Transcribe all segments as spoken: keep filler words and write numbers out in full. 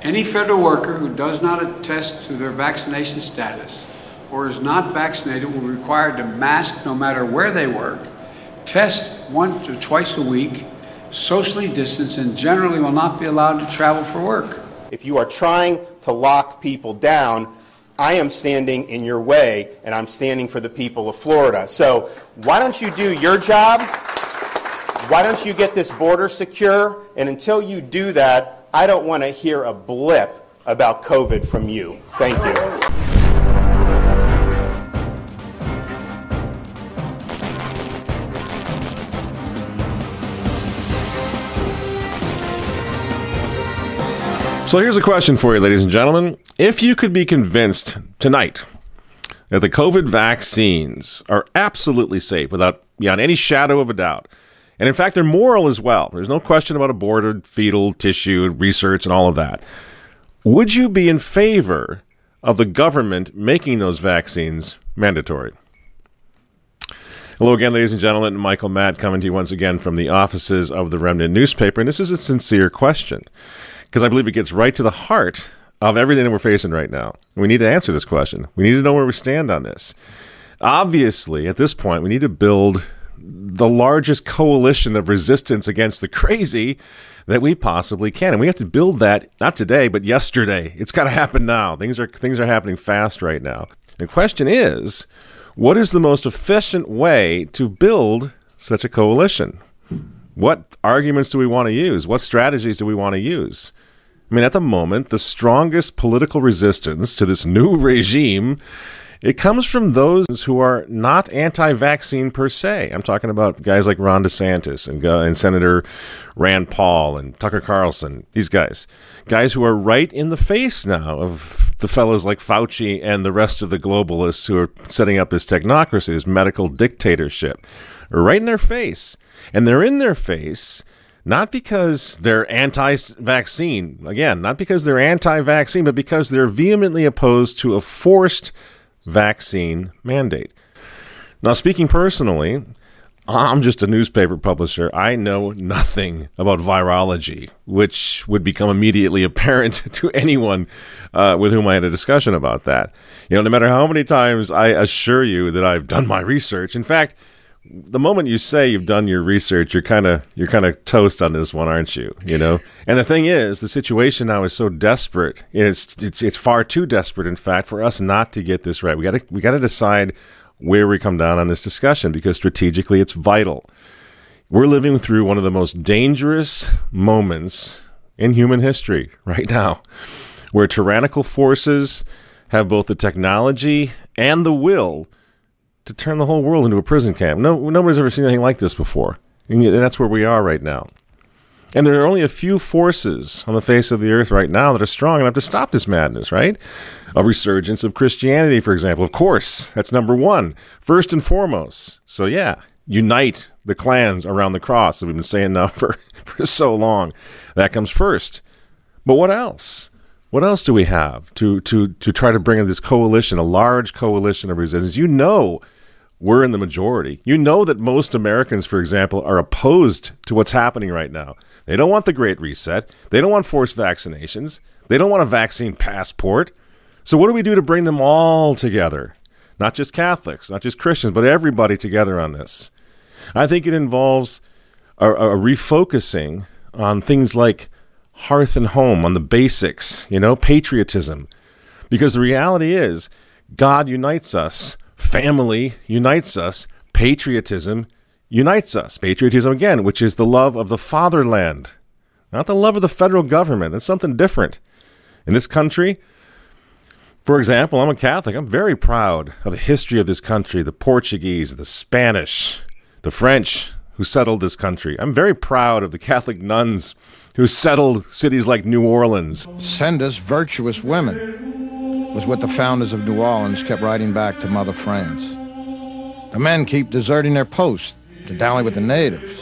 Any federal worker who does not attest to their vaccination status or is not vaccinated will be required to mask no matter where they work, test once or twice a week, socially distance, and generally will not be allowed to travel for work. If you are trying to lock people down, I am standing in your way, and I'm standing for the people of Florida. So why don't you do your job? Why don't you get this border secure? And until you do that, I don't want to hear a blip about COVID from you. Thank you. So here's a question for you, ladies and gentlemen. If you could be convinced tonight that the COVID vaccines are absolutely safe without beyond any shadow of a doubt, and in fact, they're moral as well, there's no question about aborted fetal tissue and research and all of that, would you be in favor of the government making those vaccines mandatory? Hello again, ladies and gentlemen. Michael Matt coming to you once again from the offices of the Remnant newspaper, and this is a sincere question, because I believe it gets right to the heart of everything that we're facing right now. We need to answer this question. We need to know where we stand on this. Obviously, at this point, we need to build the largest coalition of resistance against the crazy that we possibly can. And we have to build that, not today, but yesterday. It's got to happen now. Things are things are happening fast right now. The question is, what is the most efficient way to build such a coalition? What arguments do we want to use? What strategies do we want to use? I mean, at the moment, the strongest political resistance to this new regime, it comes from those who are not anti-vaccine per se. I'm talking about guys like Ron DeSantis and, uh, and Senator Rand Paul and Tucker Carlson, these guys. Guys who are right in the face now of the fellows like Fauci and the rest of the globalists who are setting up this technocracy, this medical dictatorship. Right in their face. And they're in their face not because they're anti-vaccine, again, not because they're anti-vaccine, but because they're vehemently opposed to a forced vaccine mandate. Now, speaking personally, I'm just a newspaper publisher. I know nothing about virology, which would become immediately apparent to anyone uh, with whom I had a discussion about that. You know, no matter how many times I assure you that I've done my research. In fact, the moment you say you've done your research, you're kind of you're kind of toast on this one, aren't you? You know. And the thing is, the situation now is so desperate. It's it's it's far too desperate, in fact, for us not to get this right. We got to we got to decide where we come down on this discussion, because strategically it's vital. We're living through one of the most dangerous moments in human history right now, where tyrannical forces have both the technology and the will to turn the whole world into a prison camp. No, nobody's ever seen anything like this before. And that's where we are right now. And there are only a few forces on the face of the earth right now that are strong enough to stop this madness, right? A resurgence of Christianity, for example. Of course, that's number one, first and foremost. So yeah, unite the clans around the cross, that we've been saying now for, for so long. That comes first. But what else? What else do we have to to to try to bring in this coalition, a large coalition of resistance? You know we're in the majority. You know that most Americans, for example, are opposed to what's happening right now. They don't want the Great Reset. They don't want forced vaccinations. They don't want a vaccine passport. So what do we do to bring them all together? Not just Catholics, not just Christians, but everybody together on this. I think it involves a, a refocusing on things like hearth and home, on the basics, you know, patriotism. Because the reality is, God unites us. Family unites us. Patriotism unites us. Patriotism, again, which is the love of the fatherland, not the love of the federal government. That's something different. In this country, for example, I'm a Catholic. I'm very proud of the history of this country, the Portuguese, the Spanish, the French who settled this country. I'm very proud of the Catholic nuns who settled cities like New Orleans. Send us virtuous women, was what the founders of New Orleans kept writing back to Mother France. The men keep deserting their posts to dally with the natives.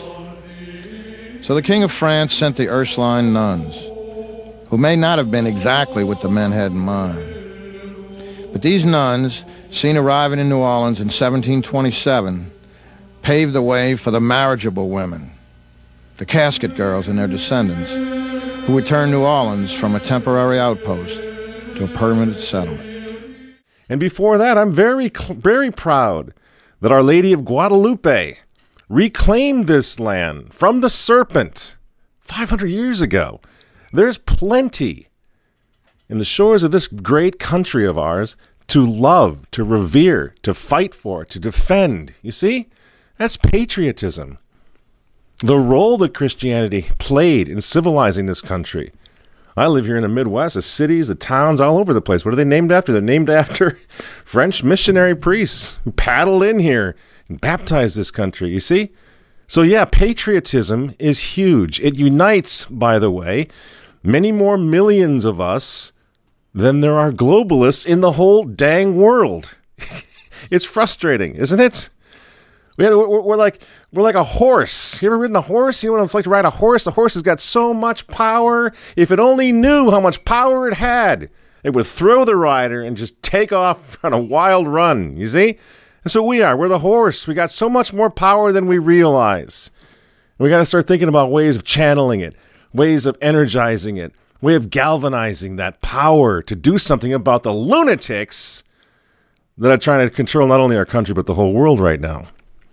So the King of France sent the Ursuline nuns, who may not have been exactly what the men had in mind. But these nuns, seen arriving in New Orleans in seventeen twenty-seven, paved the way for the marriageable women, the casket girls and their descendants, who who would turn New Orleans from a temporary outpost to a permanent settlement. And before that, I'm very, very proud that Our Lady of Guadalupe reclaimed this land from the serpent five hundred years ago. There's plenty in the shores of this great country of ours to love, to revere, to fight for, to defend. You see? That's patriotism. The role that Christianity played in civilizing this country. I live here in the Midwest, the cities, the towns, all over the place. What are they named after? They're named after French missionary priests who paddled in here and baptized this country, you see? So yeah, patriotism is huge. It unites, by the way, many more millions of us than there are globalists in the whole dang world. It's frustrating, isn't it? We're, we're like we're like a horse. You ever ridden a horse? You know what it's like to ride a horse? The horse has got so much power. If it only knew how much power it had, it would throw the rider and just take off on a wild run, you see? And so we are. We're the horse. We got so much more power than we realize. And we got to start thinking about ways of channeling it, ways of energizing it, way of galvanizing that power to do something about the lunatics that are trying to control not only our country, but the whole world right now.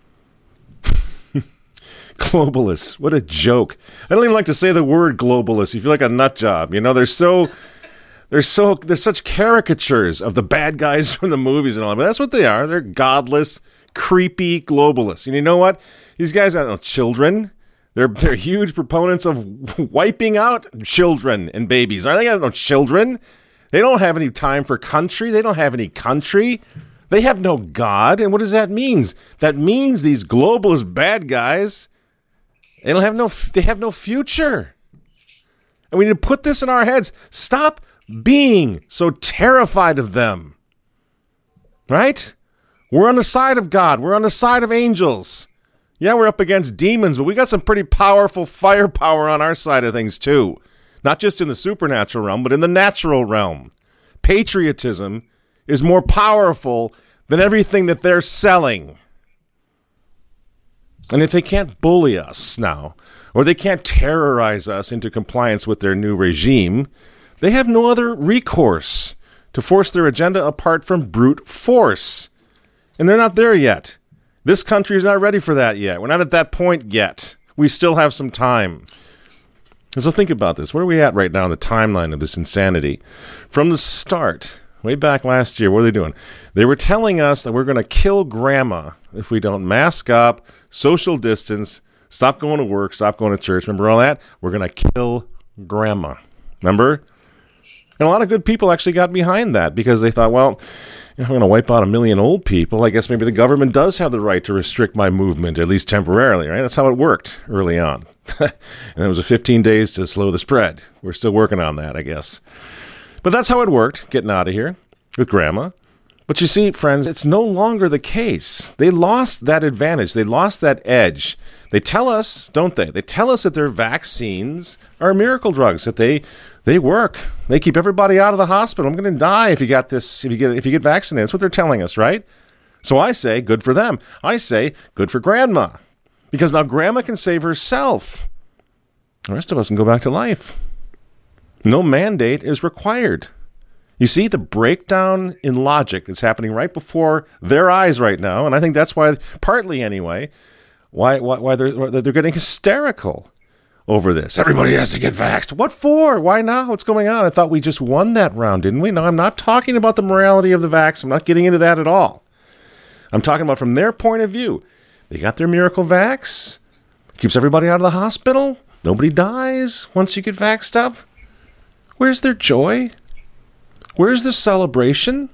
Globalists. What a joke. I don't even like to say the word globalist. You feel like a nut job. You know, they're so, they're so, they're such caricatures of the bad guys from the movies and all that. But that's what they are. They're godless, creepy globalists. And you know what? These guys have no children. They're, they're huge proponents of wiping out children and babies. Are they got no children? They don't have any time for country. They don't have any country. They have no God. And what does that mean? That means these globalist bad guys, they don't have no, they have no future. And we need to put this in our heads. Stop being so terrified of them. Right? We're on the side of God. We're on the side of angels. Yeah, we're up against demons, but we got some pretty powerful firepower on our side of things too. Not just in the supernatural realm, but in the natural realm. Patriotism is more powerful than everything that they're selling. And if they can't bully us now, or they can't terrorize us into compliance with their new regime, they have no other recourse to force their agenda apart from brute force. And they're not there yet. This country is not ready for that yet. We're not at that point yet. We still have some time. And so think about this. Where are we at right now in the timeline of this insanity? From the start, way back last year, what are they doing? They were telling us that we're going to kill grandma if we don't mask up, social distance, stop going to work, stop going to church. Remember all that? We're going to kill grandma. Remember? And a lot of good people actually got behind that because they thought, well, if I'm going to wipe out a million old people, I guess maybe the government does have the right to restrict my movement, at least temporarily, right? That's how it worked early on. And it was a fifteen days to slow the spread. We're still working on that, I guess. But that's how it worked, getting out of here with grandma. But you see, friends, it's no longer the case. They lost that advantage. They lost that edge. They tell us, don't they? They tell us that their vaccines are miracle drugs, that they they work. They keep everybody out of the hospital. I'm going to die if you got this, if you get if you get vaccinated. That's what they're telling us, right? So I say, good for them. I say, good for grandma. Because now grandma can save herself. The rest of us can go back to life. No mandate is required. You see the breakdown in logic that's happening right before their eyes right now, and I think that's why, partly anyway, why why, why they're why they're getting hysterical over this. Everybody has to get vaxxed. What for? Why now? What's going on? I thought we just won that round, didn't we? No, I'm not talking about the morality of the vax. I'm not getting into that at all. I'm talking about from their point of view. They got their miracle vax. Keeps everybody out of the hospital. Nobody dies once you get vaxxed up. Where's their joy? Where's the celebration?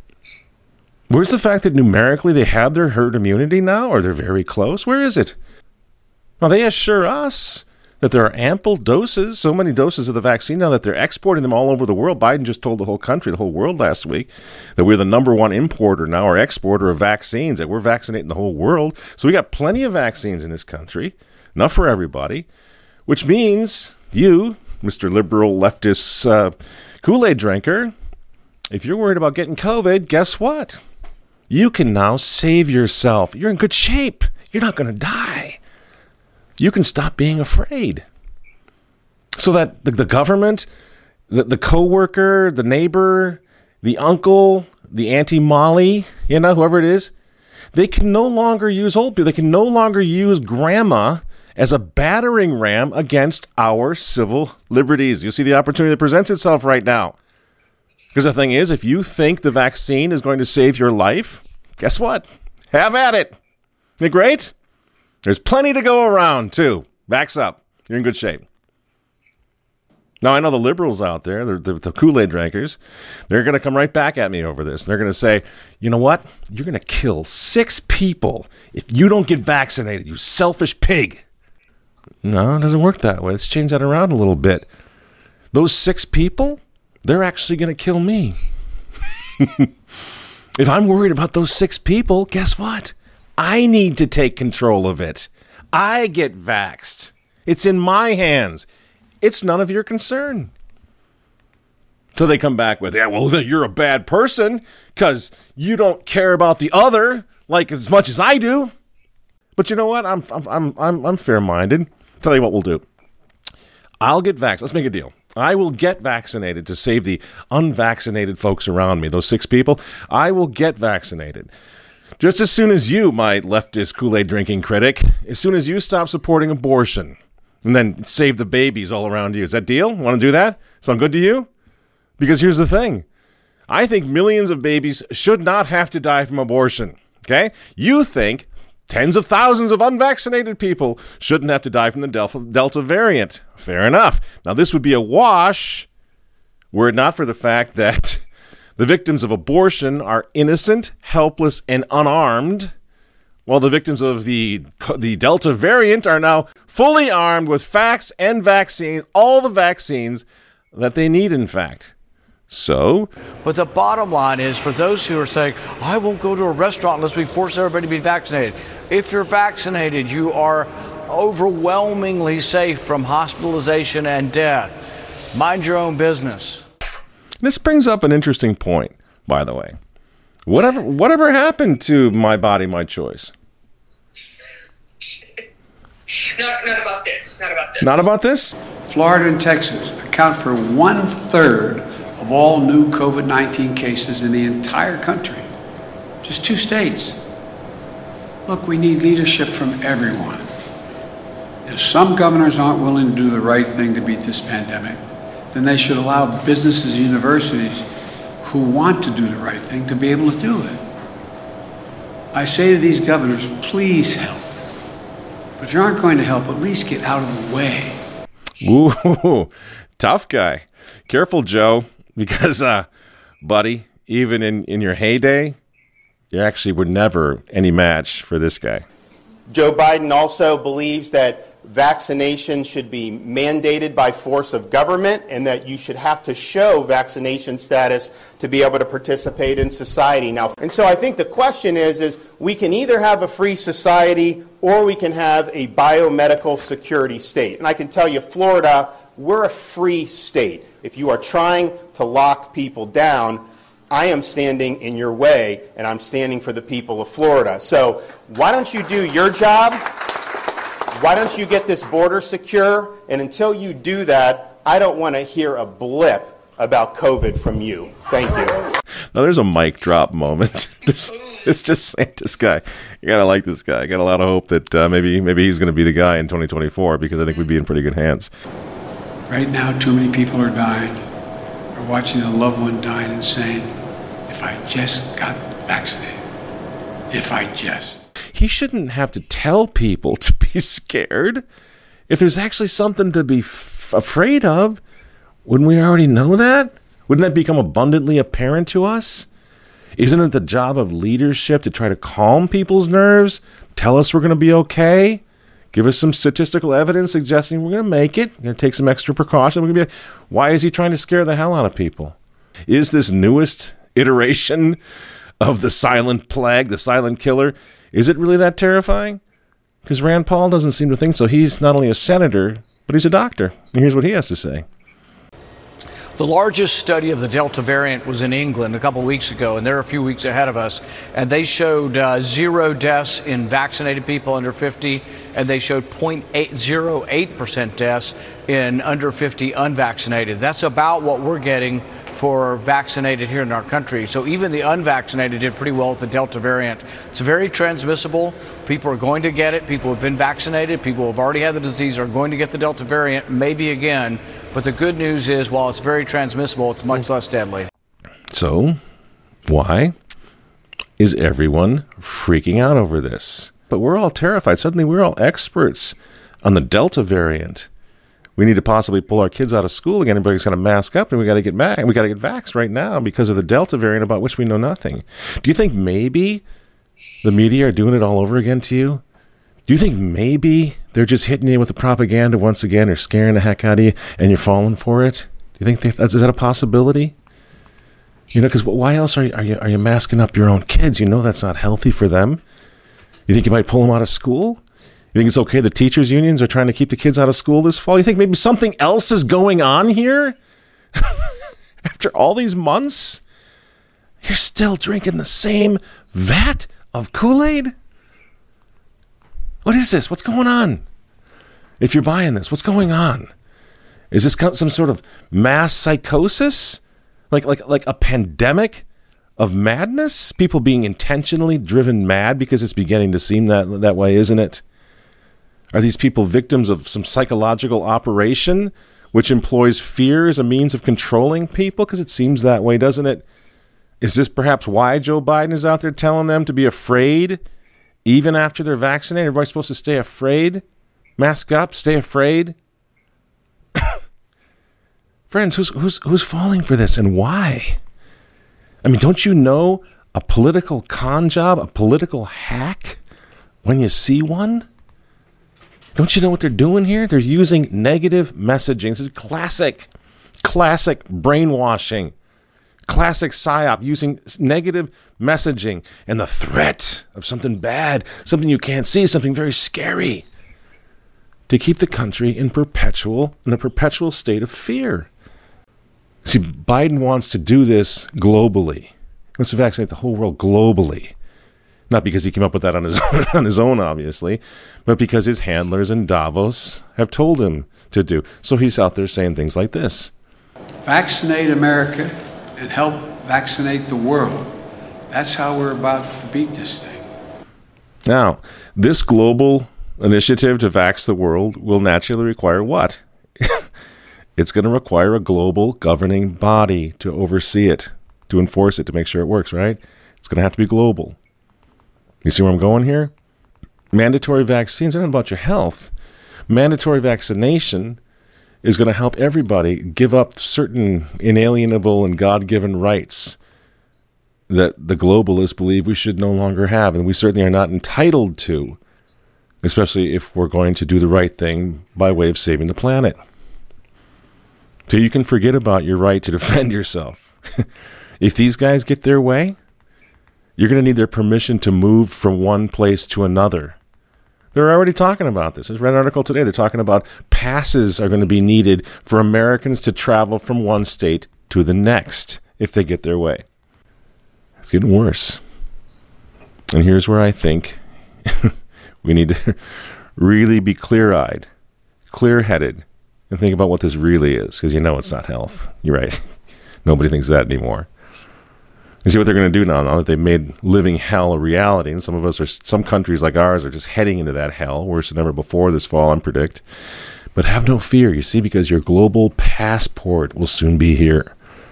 Where's the fact that numerically they have their herd immunity now, or they're very close? Where is it? Well, they assure us that there are ample doses, so many doses of the vaccine now that they're exporting them all over the world. Biden just told the whole country, the whole world last week, that we're the number one importer now, or exporter of vaccines, that we're vaccinating the whole world. So we got plenty of vaccines in this country, enough for everybody, which means you, Mister Liberal leftist uh, Kool-Aid drinker, if you're worried about getting COVID, guess what? You can now save yourself. You're in good shape. You're not going to die. You can stop being afraid. So that the, the government, the, the coworker, the neighbor, the uncle, the Auntie Molly, you know, whoever it is, they can no longer use old people. They can no longer use grandma as a battering ram against our civil liberties. You see the opportunity that presents itself right now. Because the thing is, if you think the vaccine is going to save your life, guess what? Have at it. Isn't it great? There's plenty to go around, too. Vax up. You're in good shape. Now, I know the liberals out there, the, the, the Kool-Aid drinkers, they're going to come right back at me over this. And they're going to say, you know what? You're going to kill six people if you don't get vaccinated, you selfish pig. No, it doesn't work that way. Let's change that around a little bit. Those six people, they're actually going to kill me. If I'm worried about those six people, guess what? I need to take control of it. I get vaxxed. It's in my hands. It's none of your concern. So they come back with, yeah, well, you're a bad person because you don't care about the other like as much as I do. But you know what? I'm I'm I'm I'm fair-minded. Tell you what we'll do. I'll get vaxxed. Let's make a deal. I will get vaccinated to save the unvaccinated folks around me, those six people. I will get vaccinated. Just as soon as you, my leftist Kool-Aid drinking critic, as soon as you stop supporting abortion and then save the babies all around you. Is that deal? Want to do that? Sound good to you? Because here's the thing. I think millions of babies should not have to die from abortion. Okay? You think tens of thousands of unvaccinated people shouldn't have to die from the Delta, Delta variant. Fair enough. Now, this would be a wash were it not for the fact that the victims of abortion are innocent, helpless, and unarmed, while the victims of the, the Delta variant are now fully armed with facts and vaccines, all the vaccines that they need, in fact. So, but the bottom line is, for those who are saying, I won't go to a restaurant unless we force everybody to be vaccinated. If you're vaccinated, you are overwhelmingly safe from hospitalization and death. Mind your own business. This brings up an interesting point, by the way. Whatever, whatever happened to My Body, My Choice? Not, not about this. Not about this. Not about this? Florida and Texas account for one-third of all new COVID nineteen cases in the entire country. Just two states. Look, we need leadership from everyone. If some governors aren't willing to do the right thing to beat this pandemic, then they should allow businesses and universities who want to do the right thing to be able to do it. I say to these governors, please help. But if you aren't going to help, at least get out of the way. Ooh, tough guy. Careful, Joe, because, uh, buddy, even in, in your heyday, you actually were never any match for this guy. Joe Biden also believes that vaccination should be mandated by force of government and that you should have to show vaccination status to be able to participate in society. Now, and so I think the question is, is we can either have a free society or we can have a biomedical security state. And I can tell you, Florida, we're a free state. If you are trying to lock people down, I am standing in your way, and I'm standing for the people of Florida. So why don't you do your job? Why don't you get this border secure? And until you do that, I don't want to hear a blip about COVID from you. Thank you. Now, there's a mic drop moment. This, this DeSantis guy. You got to like this guy. I got a lot of hope that uh, maybe maybe he's going to be the guy in twenty twenty-four, because I think we'd be in pretty good hands. Right now, too many people are dying, or watching a loved one dying and saying, if I just got vaccinated, if I just. He shouldn't have to tell people to be scared. If there's actually something to be f- afraid of, wouldn't we already know that? Wouldn't that become abundantly apparent to us? Isn't it the job of leadership to try to calm people's nerves, tell us we're going to be okay, give us some statistical evidence suggesting we're going to make it, going to take some extra precaution? We're going to be. Why is he trying to scare the hell out of people? Is this newest iteration of the silent plague, the silent killer, is it really that terrifying? Because Rand Paul doesn't seem to think so. He's not only a senator, but he's a doctor. And here's what he has to say. The largest study of the Delta variant was in England a couple weeks ago, and they're a few weeks ahead of us. And they showed uh, zero deaths in vaccinated people under fifty and they showed zero point eight zero eight percent deaths in under fifty unvaccinated. That's about what we're getting for vaccinated here in our country. So even the unvaccinated did pretty well with the Delta variant. It's very transmissible. People are going to get it. People who have been vaccinated, people who have already had the disease are going to get the Delta variant, maybe again. But the good news is, while it's very transmissible, it's much less deadly. So, why is everyone freaking out over this? But we're all terrified. Suddenly we're all experts on the Delta variant. We need to possibly pull our kids out of school again. Everybody's got to mask up, and we got to get back. We got to get vaxxed right now because of the Delta variant, about which we know nothing. Do you think maybe the media are doing it all over again to you? Do you think maybe they're just hitting you with the propaganda once again, or scaring the heck out of you, and you're falling for it? Do you think they, that's, is that a possibility? You know, because why else are you, are you are you masking up your own kids? You know that's not healthy for them. You think you might pull them out of school? You think it's okay the teachers' unions are trying to keep the kids out of school this fall? You think maybe something else is going on here? After all these months, you're still drinking the same vat of Kool-Aid? What is this? What's going on? If you're buying this, what's going on? Is this some sort of mass psychosis? Like like like a pandemic of madness? People being intentionally driven mad because it's beginning to seem that that way, isn't it? Are these people victims of some psychological operation which employs fear as a means of controlling people? Because it seems that way, doesn't it? Is this perhaps why Joe Biden is out there telling them to be afraid even after they're vaccinated? Everybody's supposed to stay afraid? Mask up, stay afraid? Friends, who's who's who's falling for this, and why? I mean, don't you know a political con job, a political hack when you see one? Don't you know what they're doing here? They're using negative messaging. This is classic, classic brainwashing, classic psyop, using negative messaging and the threat of something bad, something you can't see, something very scary, to keep the country in perpetual, in a perpetual state of fear. See, Biden wants to do this globally. He wants to vaccinate the whole world globally. Not because he came up with that on his own, on his own, obviously, but because his handlers in Davos have told him to do. So he's out there saying things like this. Vaccinate America and help vaccinate the world. That's how we're about to beat this thing. Now, this global initiative to vax the world will naturally require what? It's going to require a global governing body to oversee it, to enforce it, to make sure it works, right? It's going to have to be global. You see where I'm going here? Mandatory vaccines aren't about your health. Mandatory vaccination is going to help everybody give up certain inalienable and God-given rights that the globalists believe we should no longer have, and we certainly are not entitled to, especially if we're going to do the right thing by way of saving the planet. So you can forget about your right to defend yourself. If these guys get their way, you're going to need their permission to move from one place to another. They're already talking about this. I read an article today. They're talking about passes are going to be needed for Americans to travel from one state to the next if they get their way. It's getting worse. And here's where I think we need to really be clear-eyed, clear-headed, and think about what this really is, because you know it's not health. You're right. Nobody thinks that anymore. You see what they're going to do now, now that they've made living hell a reality, and some of us are, some countries like ours are just heading into that hell, worse than ever before this fall, I predict. But have no fear, you see, because your global passport will soon be here.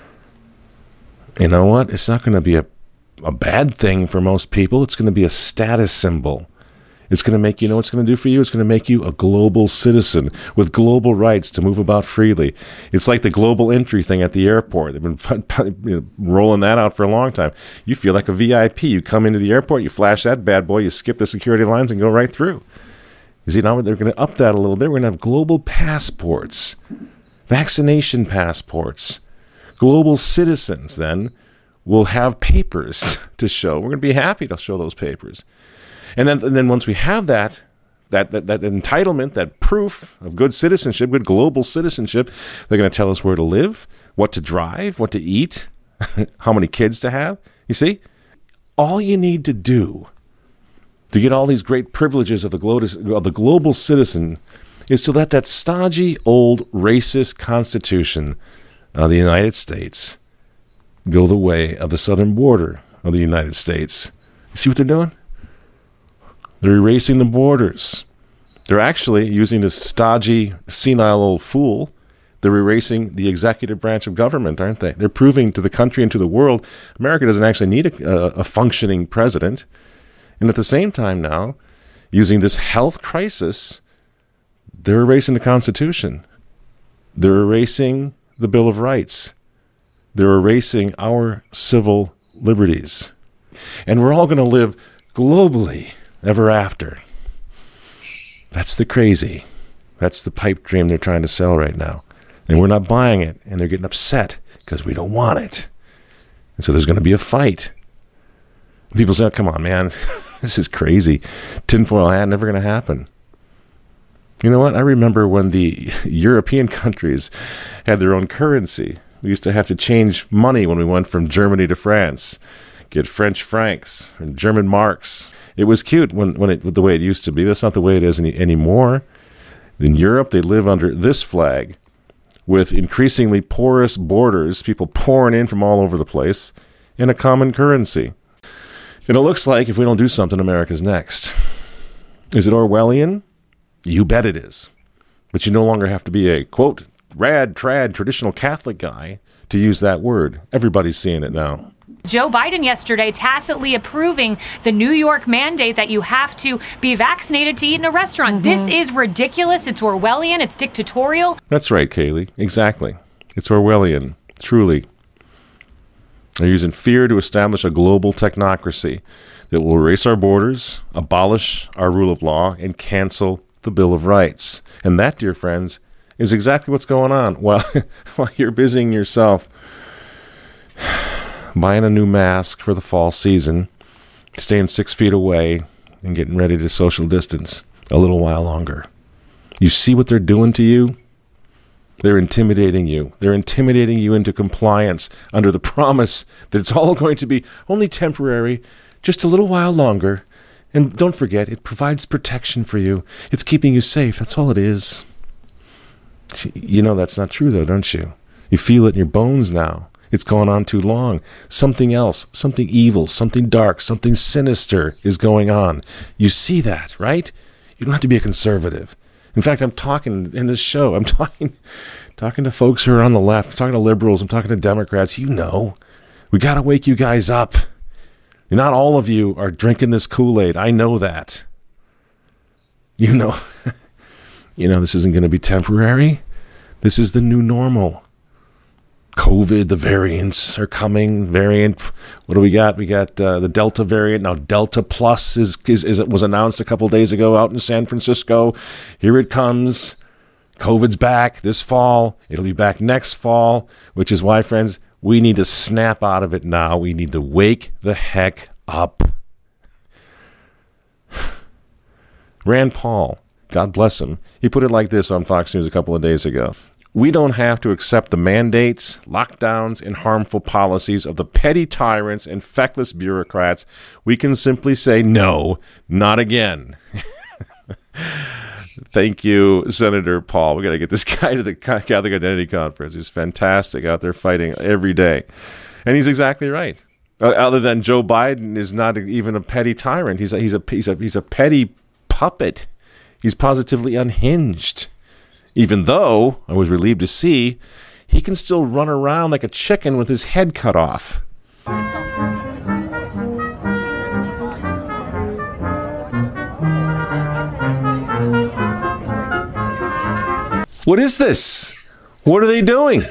You know what? It's not going to be a, a bad thing for most people. It's going to be a status symbol. It's going to make, you know what it's going to do for you? It's going to make you a global citizen with global rights to move about freely. It's like the global entry thing at the airport. They've been you know, rolling that out for a long time. You feel like a V I P. You come into the airport, you flash that bad boy, you skip the security lines and go right through. You see, now they're going to up that a little bit. We're going to have global passports, vaccination passports. Global citizens, then, will have papers to show. We're going to be happy to show those papers. And then, and then once we have that, that, that, that entitlement, that proof of good citizenship, good global citizenship, they're going to tell us where to live, what to drive, what to eat, how many kids to have. You see, all you need to do to get all these great privileges of the, glo- of the global citizen is to let that stodgy, old, racist Constitution of the United States go the way of the southern border of the United States. You see what they're doing? They're erasing the borders. They're actually using this stodgy, senile old fool. They're erasing the executive branch of government, aren't they? They're proving to the country and to the world America doesn't actually need a, a functioning president. And at the same time now, using this health crisis, they're erasing the Constitution. They're erasing the Bill of Rights. They're erasing our civil liberties. And we're all going to live globally ever after. That's the crazy. That's the pipe dream they're trying to sell right now. And we're not buying it, and they're getting upset because we don't want it. And so there's going to be a fight. People say, oh, come on, man, this is crazy. Tinfoil hat, never going to happen. You know what? I remember when the European countries had their own currency. We used to have to change money when we went from Germany to France, get French francs and German marks. It was cute when, when it the way it used to be. That's not the way it is any, anymore. In Europe, they live under this flag with increasingly porous borders, people pouring in from all over the place, and a common currency. And it looks like if we don't do something, America's next. Is it Orwellian? You bet it is. But you no longer have to be a, quote, rad, trad, traditional Catholic guy to use that word. Everybody's seeing it now. Joe Biden yesterday tacitly approving the New York mandate that you have to be vaccinated to eat in a restaurant. Mm-hmm. This is ridiculous. It's Orwellian. It's dictatorial. That's right, Kaylee. Exactly. It's Orwellian. Truly. They're using fear to establish a global technocracy that will erase our borders, abolish our rule of law, and cancel the Bill of Rights. And that, dear friends, is exactly what's going on while, while you're busying yourself buying a new mask for the fall season, staying six feet away, and getting ready to social distance a little while longer. You see what they're doing to you? They're intimidating you. They're intimidating you into compliance under the promise that it's all going to be only temporary, just a little while longer. And don't forget, it provides protection for you. It's keeping you safe. That's all it is. You know that's not true, though, don't you? You feel it in your bones now. It's gone on too long. Something else, something evil, something dark, something sinister is going on. You see that, right? You don't have to be a conservative. In fact, I'm talking in this show, I'm talking talking to folks who are on the left, I'm talking to liberals, I'm talking to Democrats. You know, we got to wake you guys up. Not all of you are drinking this Kool-Aid. I know that. You know, you know this isn't going to be temporary. This is the new normal. COVID, the variants are coming. Variant, what do we got? We got uh, the Delta variant. Now Delta Plus is, is, is was announced a couple days ago out in San Francisco. Here it comes. COVID's back this fall. It'll be back next fall, which is why, friends, we need to snap out of it now. We need to wake the heck up. Rand Paul, God bless him, he put it like this on Fox News a couple of days ago. We don't have to accept the mandates, lockdowns, and harmful policies of the petty tyrants and feckless bureaucrats. We can simply say, no, not again. Thank you, Senator Paul. We got to get this guy to the Catholic Identity Conference. He's fantastic out there fighting every day. And he's exactly right. Uh, other than Joe Biden is not even a petty tyrant. He's a, he's a, he's a, he's a petty puppet. He's positively unhinged. Even though, I was relieved to see, he can still run around like a chicken with his head cut off. What is this? What are they doing?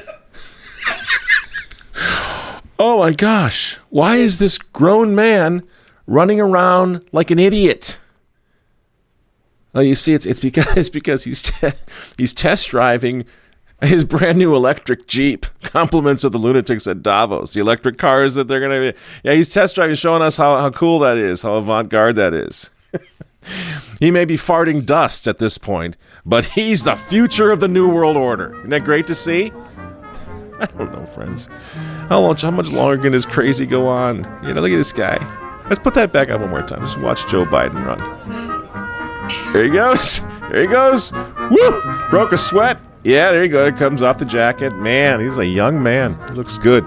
Oh my gosh. Why is this grown man running around like an idiot? Oh, you see, it's it's because it's because he's te- he's test driving his brand new electric Jeep. Compliments of the lunatics at Davos, the electric cars that they're gonna be. Yeah, he's test driving, showing us how, how cool that is, how avant-garde that is. He may be farting dust at this point, but he's the future of the New World Order. Isn't that great to see? I don't know, friends. How long? How much longer can this crazy go on? You know, look at this guy. Let's put that back up one more time. Just watch Joe Biden run. There he goes. There he goes. Woo! Broke a sweat. Yeah, there you go. It comes off the jacket. Man, he's a young man. He looks good.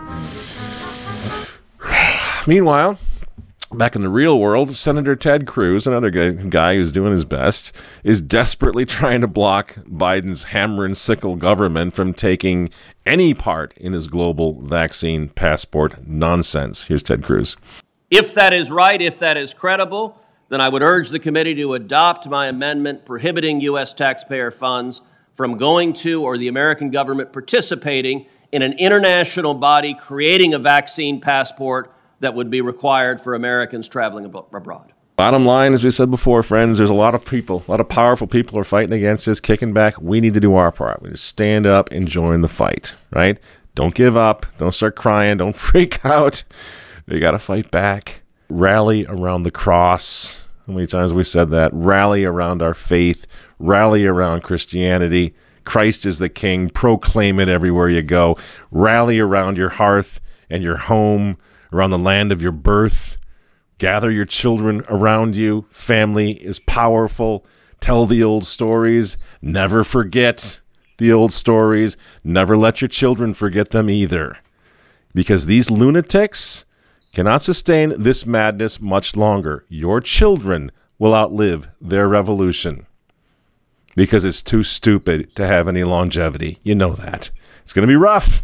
Meanwhile, back in the real world, Senator Ted Cruz, another guy, guy who's doing his best, is desperately trying to block Biden's hammer and sickle government from taking any part in his global vaccine passport nonsense. Here's Ted Cruz. If that is right, if that is credible, then I would urge the committee to adopt my amendment prohibiting U S taxpayer funds from going to or the American government participating in an international body creating a vaccine passport that would be required for Americans traveling ab- abroad. Bottom line, as we said before, friends, there's a lot of people, a lot of powerful people are fighting against this, kicking back. We need to do our part. We just stand up and join the fight, right? Don't give up. Don't start crying. Don't freak out. You got to fight back. Rally around the cross. How many times have we said that? Rally around our faith. Rally around Christianity. Christ is the King. Proclaim it everywhere you go. Rally around your hearth and your home, around the land of your birth. Gather your children around you. Family is powerful. Tell the old stories. Never forget the old stories. Never let your children forget them either. Because these lunatics cannot sustain this madness much longer. Your children will outlive their revolution. Because it's too stupid to have any longevity. You know that. It's going to be rough.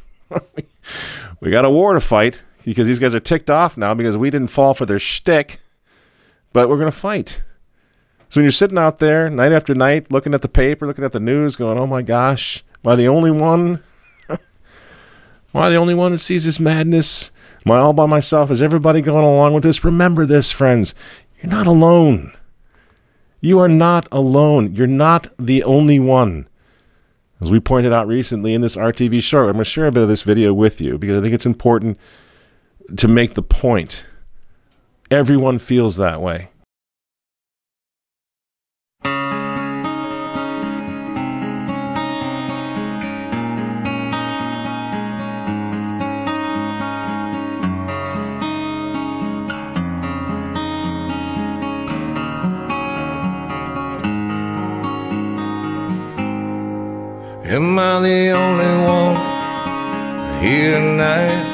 We got a war to fight. Because these guys are ticked off now because we didn't fall for their shtick. But we're going to fight. So when you're sitting out there night after night, looking at the paper, looking at the news, going, oh my gosh, am I the only one? Am I the only one that sees this madness? Am I all by myself? Is everybody going along with this? Remember this, friends. You're not alone. You are not alone. You're not the only one. As we pointed out recently in this R T V short, I'm going to share a bit of this video with you because I think it's important to make the point. Everyone feels that way. Am I the only one here tonight?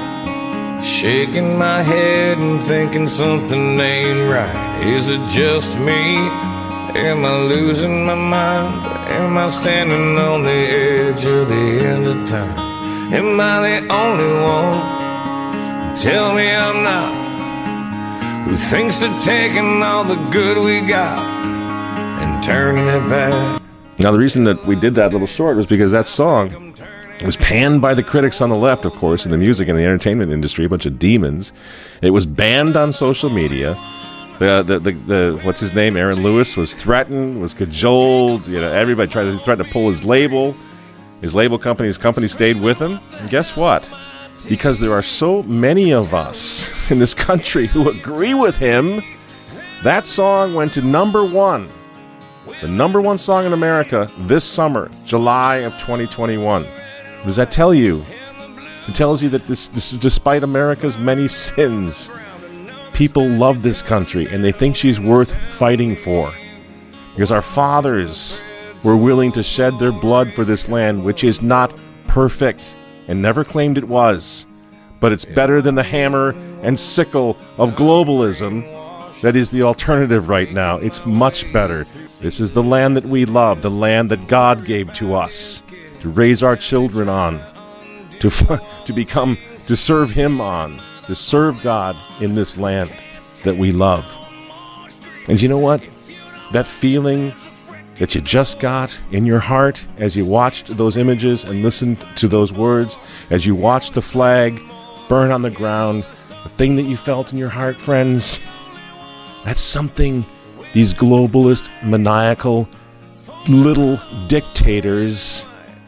Shaking my head and thinking something ain't right. Is it just me? Am I losing my mind? Am I standing on the edge of the end of time? Am I the only one? Tell me I'm not. Who thinks of taking all the good we got and turning it back? Now, the reason that we did that little short was because that song was panned by the critics on the left, of course, in the music and the entertainment industry, a bunch of demons. It was banned on social media. The, the, the, the what's his name? Aaron Lewis was threatened, was cajoled. You know, everybody tried to threaten to pull his label. His label company, his company stayed with him. And guess what? Because there are so many of us in this country who agree with him, that song went to number one. The number one song in America this summer, July of twenty twenty-one. What does that tell you? It tells you that this, this is despite America's many sins. People love this country, and they think she's worth fighting for. Because our fathers were willing to shed their blood for this land, which is not perfect, and never claimed it was. But it's better than the hammer and sickle of globalism that is the alternative right now. It's much better. This is the land that we love, the land that God gave to us, to raise our children on, to to become, to serve Him on, to serve God in this land that we love. And you know what? That feeling that you just got in your heart as you watched those images and listened to those words, as you watched the flag burn on the ground, the thing that you felt in your heart, friends, that's something these globalist, maniacal, little dictators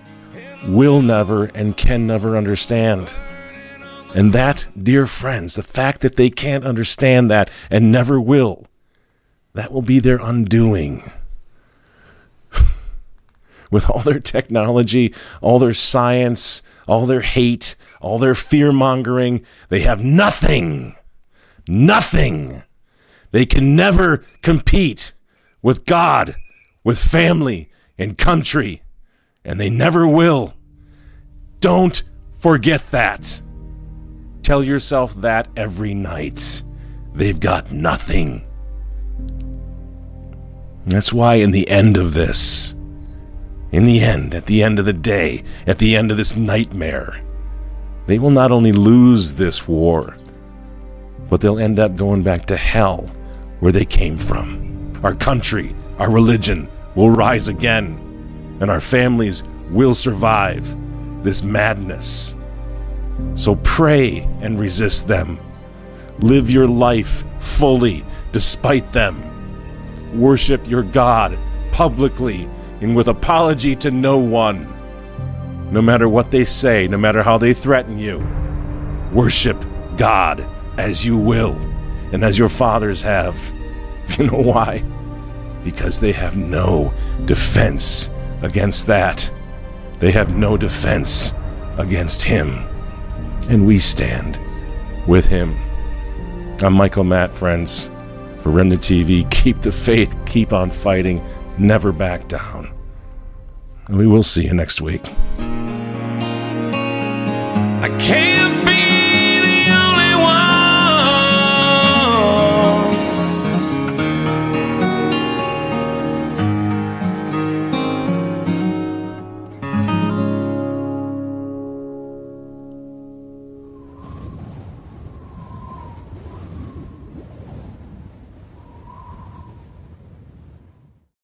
will never and can never understand. And that, dear friends, the fact that they can't understand that and never will, that will be their undoing. With all their technology, all their science, all their hate, all their fear-mongering, they have nothing, nothing They can never compete with God, with family and country, and they never will. Don't forget that. Tell yourself that every night. They've got nothing. That's why in the end of this, in the end, at the end of the day, at the end of this nightmare, they will not only lose this war, but they'll end up going back to hell where they came from. Our country, our religion will rise again, and our families will survive this madness. So pray and resist them. Live your life fully despite them. Worship your God publicly and with apology to no one. No matter what they say, no matter how they threaten you, worship God as you will and as your fathers have. You know why? Because they have no defense against that. They have no defense against him. And we stand with him. I'm Michael Matt, friends. For Remnant T V, keep the faith, keep on fighting, never back down. And we will see you next week. I can't